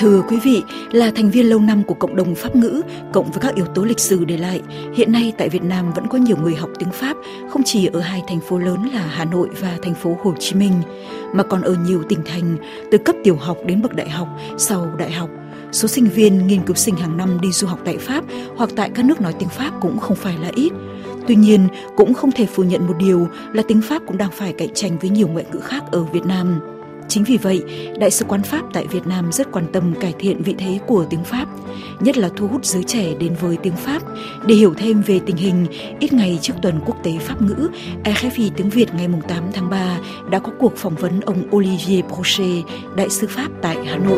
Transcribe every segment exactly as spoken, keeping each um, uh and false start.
Thưa quý vị, là thành viên lâu năm của cộng đồng Pháp ngữ, cộng với các yếu tố lịch sử để lại, hiện nay tại Việt Nam vẫn có nhiều người học tiếng Pháp, không chỉ ở hai thành phố lớn là Hà Nội và thành phố Hồ Chí Minh, mà còn ở nhiều tỉnh thành, từ cấp tiểu học đến bậc đại học, sau đại học. Số sinh viên, nghiên cứu sinh hàng năm đi du học tại Pháp hoặc tại các nước nói tiếng Pháp cũng không phải là ít. Tuy nhiên, cũng không thể phủ nhận một điều là tiếng Pháp cũng đang phải cạnh tranh với nhiều ngoại ngữ khác ở Việt Nam. Chính vì vậy, Đại sứ quán Pháp tại Việt Nam rất quan tâm cải thiện vị thế của tiếng Pháp, nhất là thu hút giới trẻ đến với tiếng Pháp. Để hiểu thêm về tình hình, ít ngày trước tuần quốc tế Pháp ngữ, rờ ép i tiếng Việt ngày tám tháng ba đã có cuộc phỏng vấn ông Olivier Brochet, Đại sứ Pháp tại Hà Nội.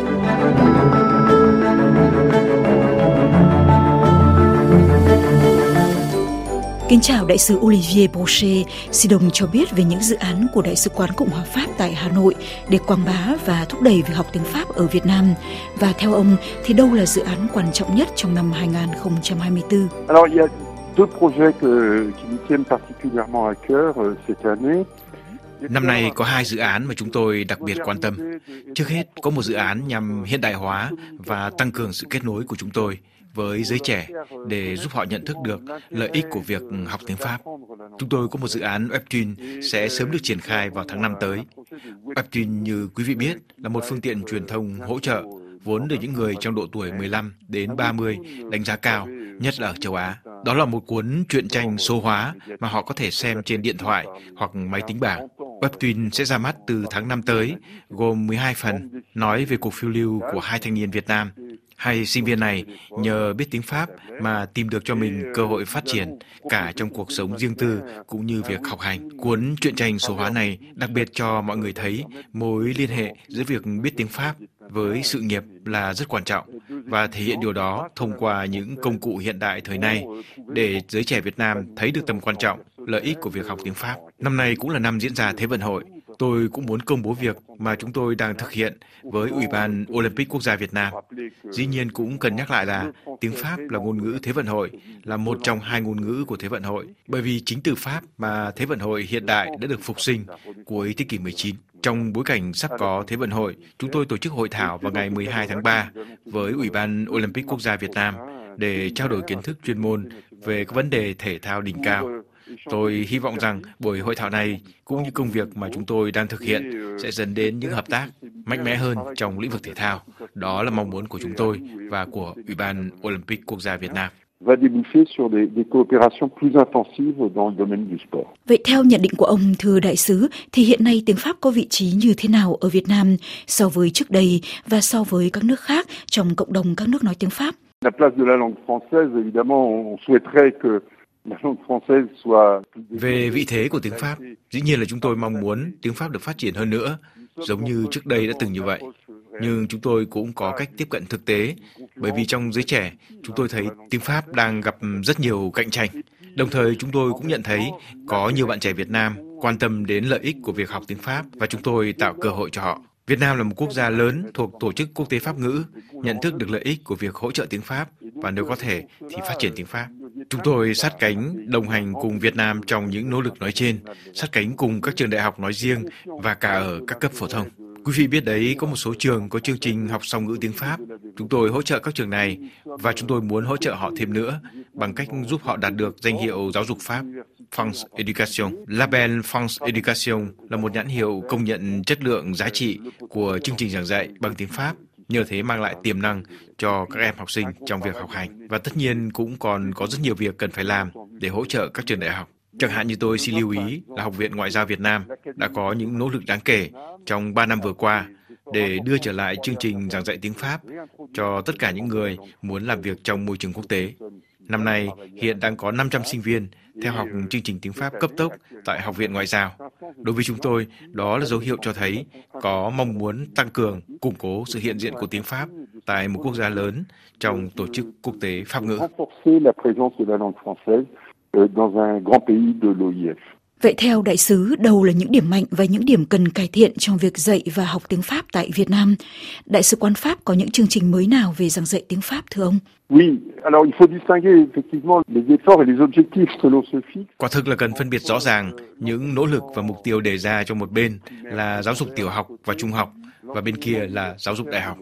Kính chào Đại sứ Olivier Brochet, xin đồng cho biết về những dự án của Đại sứ quán Cộng hòa Pháp tại Hà Nội để quảng bá và thúc đẩy việc học tiếng Pháp ở Việt Nam. Và theo ông, thì đâu là dự án quan trọng nhất trong năm hai không hai tư? Alors, il y a deux projets que, qui nous tiennent particulièrement à cœur euh, cette année. Năm nay có hai dự án mà chúng tôi đặc biệt quan tâm. Trước hết, có một dự án nhằm hiện đại hóa và tăng cường sự kết nối của chúng tôi với giới trẻ để giúp họ nhận thức được lợi ích của việc học tiếng Pháp. Chúng tôi có một dự án Webtoon sẽ sớm được triển khai vào tháng năm tới. Webtoon, như quý vị biết, là một phương tiện truyền thông hỗ trợ vốn được những người trong độ tuổi mười lăm đến ba mươi đánh giá cao, nhất là ở châu Á. Đó là một cuốn truyện tranh số hóa mà họ có thể xem trên điện thoại hoặc máy tính bảng. Webtoon sẽ ra mắt từ tháng năm tới, gồm mười hai phần, nói về cuộc phiêu lưu của hai thanh niên Việt Nam. Hai sinh viên này nhờ biết tiếng Pháp mà tìm được cho mình cơ hội phát triển cả trong cuộc sống riêng tư cũng như việc học hành. Cuốn truyện tranh số hóa này đặc biệt cho mọi người thấy mối liên hệ giữa việc biết tiếng Pháp với sự nghiệp là rất quan trọng và thể hiện điều đó thông qua những công cụ hiện đại thời nay để giới trẻ Việt Nam thấy được tầm quan trọng, lợi ích của việc học tiếng Pháp. Năm nay cũng là năm diễn ra Thế vận hội. Tôi cũng muốn công bố việc mà chúng tôi đang thực hiện với Ủy ban Olympic Quốc gia Việt Nam. Dĩ nhiên cũng cần nhắc lại là tiếng Pháp là ngôn ngữ Thế vận hội, là một trong hai ngôn ngữ của Thế vận hội, bởi vì chính từ Pháp mà Thế vận hội hiện đại đã được phục sinh cuối thế kỷ mười chín. Trong bối cảnh sắp có Thế vận hội, chúng tôi tổ chức hội thảo vào ngày mười hai tháng ba với Ủy ban Olympic Quốc gia Việt Nam để trao đổi kiến thức chuyên môn về các vấn đề thể thao đỉnh cao. Tôi hy vọng rằng buổi hội thảo này cũng như công việc mà chúng tôi đang thực hiện sẽ dẫn đến những hợp tác mạnh mẽ hơn trong lĩnh vực thể thao. Đó là mong muốn của chúng tôi và của Ủy ban Olympic Quốc gia Việt Nam. Vậy theo nhận định của ông, thưa đại sứ, thì hiện nay tiếng Pháp có vị trí như thế nào ở Việt Nam so với trước đây và so với các nước khác trong cộng đồng các nước nói tiếng Pháp? La place de la langue française, évidemment, on souhaiterait que la langue française soit... Về vị thế của tiếng Pháp, dĩ nhiên là chúng tôi mong muốn tiếng Pháp được phát triển hơn nữa, giống như trước đây đã từng như vậy. Nhưng chúng tôi cũng có cách tiếp cận thực tế, bởi vì trong giới trẻ, chúng tôi thấy tiếng Pháp đang gặp rất nhiều cạnh tranh. Đồng thời, chúng tôi cũng nhận thấy có nhiều bạn trẻ Việt Nam quan tâm đến lợi ích của việc học tiếng Pháp và chúng tôi tạo cơ hội cho họ. Việt Nam là một quốc gia lớn thuộc Tổ chức Quốc tế Pháp ngữ, nhận thức được lợi ích của việc hỗ trợ tiếng Pháp và nếu có thể thì phát triển tiếng Pháp. Chúng tôi sát cánh đồng hành cùng Việt Nam trong những nỗ lực nói trên, sát cánh cùng các trường đại học nói riêng và cả ở các cấp phổ thông. Quý vị biết đấy, có một số trường có chương trình học song ngữ tiếng Pháp. Chúng tôi hỗ trợ các trường này và chúng tôi muốn hỗ trợ họ thêm nữa bằng cách giúp họ đạt được danh hiệu giáo dục Pháp France Education. Label France Education là một nhãn hiệu công nhận chất lượng giá trị của chương trình giảng dạy bằng tiếng Pháp, nhờ thế mang lại tiềm năng cho các em học sinh trong việc học hành. Và tất nhiên cũng còn có rất nhiều việc cần phải làm để hỗ trợ các trường đại học. Chẳng hạn như tôi xin lưu ý là Học viện Ngoại giao Việt Nam đã có những nỗ lực đáng kể trong ba năm vừa qua để đưa trở lại chương trình giảng dạy tiếng Pháp cho tất cả những người muốn làm việc trong môi trường quốc tế. Năm nay, hiện đang có năm trăm sinh viên theo học chương trình tiếng Pháp cấp tốc tại Học viện Ngoại giao. Đối với chúng tôi, đó là dấu hiệu cho thấy có mong muốn tăng cường, củng cố sự hiện diện của tiếng Pháp tại một quốc gia lớn trong tổ chức quốc tế Pháp ngữ. Vậy theo đại sứ, đâu là những điểm mạnh và những điểm cần cải thiện trong việc dạy và học tiếng Pháp tại Việt Nam? Đại sứ quán Pháp có những chương trình mới nào về giảng dạy tiếng Pháp thưa ông? Quả thực là cần phân biệt rõ ràng những nỗ lực và mục tiêu đề ra cho một bên là giáo dục tiểu học và trung học và bên kia là giáo dục đại học.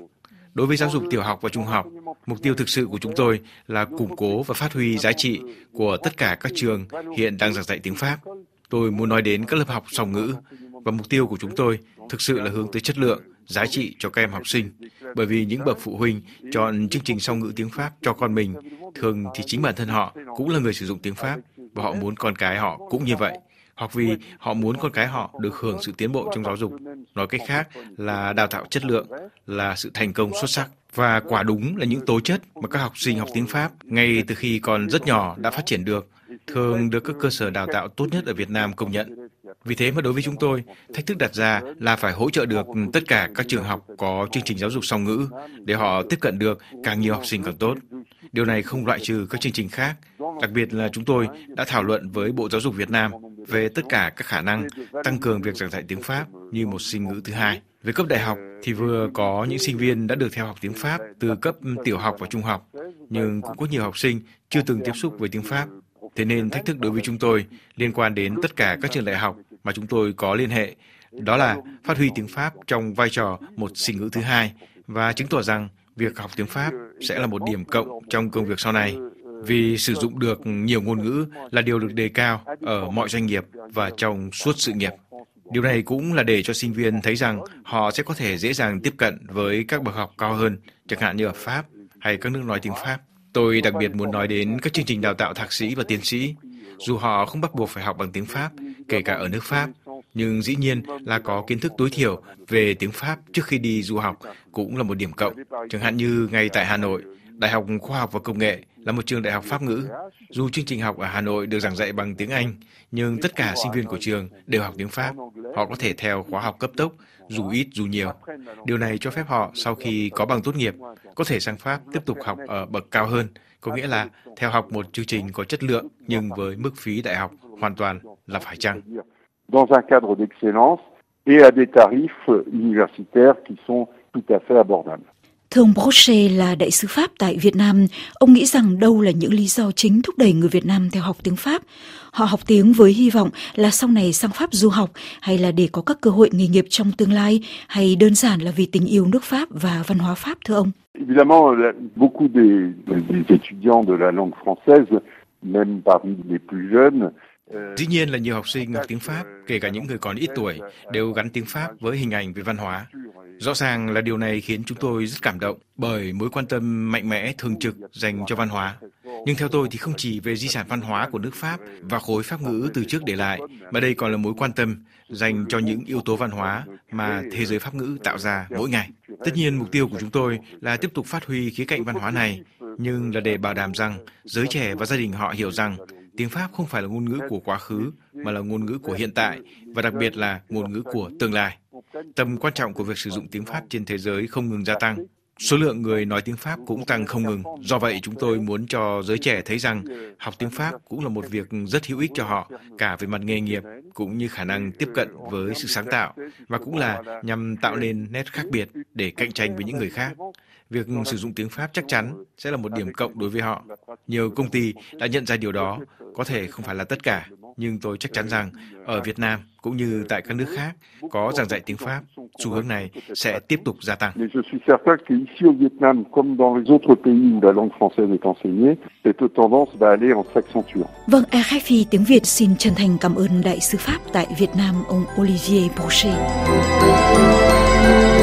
Đối với giáo dục tiểu học và trung học, mục tiêu thực sự của chúng tôi là củng cố và phát huy giá trị của tất cả các trường hiện đang giảng dạy tiếng Pháp. Tôi muốn nói đến các lớp học song ngữ, và mục tiêu của chúng tôi thực sự là hướng tới chất lượng, giá trị cho các em học sinh. Bởi vì những bậc phụ huynh chọn chương trình song ngữ tiếng Pháp cho con mình, thường thì chính bản thân họ cũng là người sử dụng tiếng Pháp, và họ muốn con cái họ cũng như vậy. Hoặc vì họ muốn con cái họ được hưởng sự tiến bộ trong giáo dục. Nói cách khác là đào tạo chất lượng, là sự thành công xuất sắc. Và quả đúng là những tố chất mà các học sinh học tiếng Pháp ngay từ khi còn rất nhỏ đã phát triển được, thường được các cơ sở đào tạo tốt nhất ở Việt Nam công nhận. Vì thế mà đối với chúng tôi, thách thức đặt ra là phải hỗ trợ được tất cả các trường học có chương trình giáo dục song ngữ để họ tiếp cận được càng nhiều học sinh càng tốt. Điều này không loại trừ các chương trình khác. Đặc biệt là chúng tôi đã thảo luận với Bộ Giáo dục Việt Nam về tất cả các khả năng tăng cường việc giảng dạy tiếng Pháp như một sinh ngữ thứ hai. Về cấp đại học thì vừa có những sinh viên đã được theo học tiếng Pháp từ cấp tiểu học và trung học, nhưng cũng có nhiều học sinh chưa từng tiếp xúc với tiếng Pháp. Thế nên thách thức đối với chúng tôi liên quan đến tất cả các trường đại học mà chúng tôi có liên hệ, đó là phát huy tiếng Pháp trong vai trò một sinh ngữ thứ hai và chứng tỏ rằng việc học tiếng Pháp sẽ là một điểm cộng trong công việc sau này. Vì sử dụng được nhiều ngôn ngữ là điều được đề cao ở mọi doanh nghiệp và trong suốt sự nghiệp. Điều này cũng là để cho sinh viên thấy rằng họ sẽ có thể dễ dàng tiếp cận với các bậc học cao hơn, chẳng hạn như ở Pháp hay các nước nói tiếng Pháp. Tôi đặc biệt muốn nói đến các chương trình đào tạo thạc sĩ và tiến sĩ. Dù họ không bắt buộc phải học bằng tiếng Pháp, kể cả ở nước Pháp, nhưng dĩ nhiên là có kiến thức tối thiểu về tiếng Pháp trước khi đi du học cũng là một điểm cộng. Chẳng hạn như ngay tại Hà Nội, Đại học Khoa học và Công nghệ là một trường đại học Pháp ngữ. Dù chương trình học ở Hà Nội được giảng dạy bằng tiếng Anh, nhưng tất cả sinh viên của trường đều học tiếng Pháp. Họ có thể theo khóa học cấp tốc, dù ít dù nhiều. Điều này cho phép họ sau khi có bằng tốt nghiệp, có thể sang Pháp tiếp tục học ở bậc cao hơn, có nghĩa là theo học một chương trình có chất lượng nhưng với mức phí đại học hoàn toàn là phải chăng. Dans un cadre d'excellence et à des tarifs universitaires qui sont tout à fait abordables. Thưa ông Brochet là đại sứ Pháp tại Việt Nam, ông nghĩ rằng đâu là những lý do chính thúc đẩy người Việt Nam theo học tiếng Pháp? Họ học tiếng với hy vọng là sau này sang Pháp du học, hay là để có các cơ hội nghề nghiệp trong tương lai, hay đơn giản là vì tình yêu nước Pháp và văn hóa Pháp, thưa ông? Évidemment, beaucoup des, des étudiants de la langue française, même parmi les plus jeunes, Dĩ nhiên là nhiều học sinh học tiếng Pháp, kể cả những người còn ít tuổi, đều gắn tiếng Pháp với hình ảnh về văn hóa. Rõ ràng là điều này khiến chúng tôi rất cảm động bởi mối quan tâm mạnh mẽ thường trực dành cho văn hóa. Nhưng theo tôi thì không chỉ về di sản văn hóa của nước Pháp và khối Pháp ngữ từ trước để lại, mà đây còn là mối quan tâm dành cho những yếu tố văn hóa mà thế giới Pháp ngữ tạo ra mỗi ngày. Tất nhiên mục tiêu của chúng tôi là tiếp tục phát huy khía cạnh văn hóa này, nhưng là để bảo đảm rằng giới trẻ và gia đình họ hiểu rằng tiếng Pháp không phải là ngôn ngữ của quá khứ, mà là ngôn ngữ của hiện tại và đặc biệt là ngôn ngữ của tương lai. Tầm quan trọng của việc sử dụng tiếng Pháp trên thế giới không ngừng gia tăng. Số lượng người nói tiếng Pháp cũng tăng không ngừng. Do vậy, chúng tôi muốn cho giới trẻ thấy rằng học tiếng Pháp cũng là một việc rất hữu ích cho họ, cả về mặt nghề nghiệp cũng như khả năng tiếp cận với sự sáng tạo, và cũng là nhằm tạo nên nét khác biệt để cạnh tranh với những người khác. Việc sử dụng tiếng Pháp chắc chắn sẽ là một điểm cộng đối với họ. Nhiều công ty đã nhận ra điều đó, có thể không phải là tất cả, nhưng tôi chắc chắn rằng ở Việt Nam cũng như tại các nước khác có giảng dạy tiếng Pháp, xu hướng này sẽ tiếp tục gia tăng. Je suis certain qu'ici au Vietnam, comme dans les autres pays où la langue française est enseignée, cette tendance va aller en s'accentuant. Vâng, R F I tiếng Việt xin chân thành cảm ơn đại sứ Pháp tại Việt Nam, ông Olivier Brochet.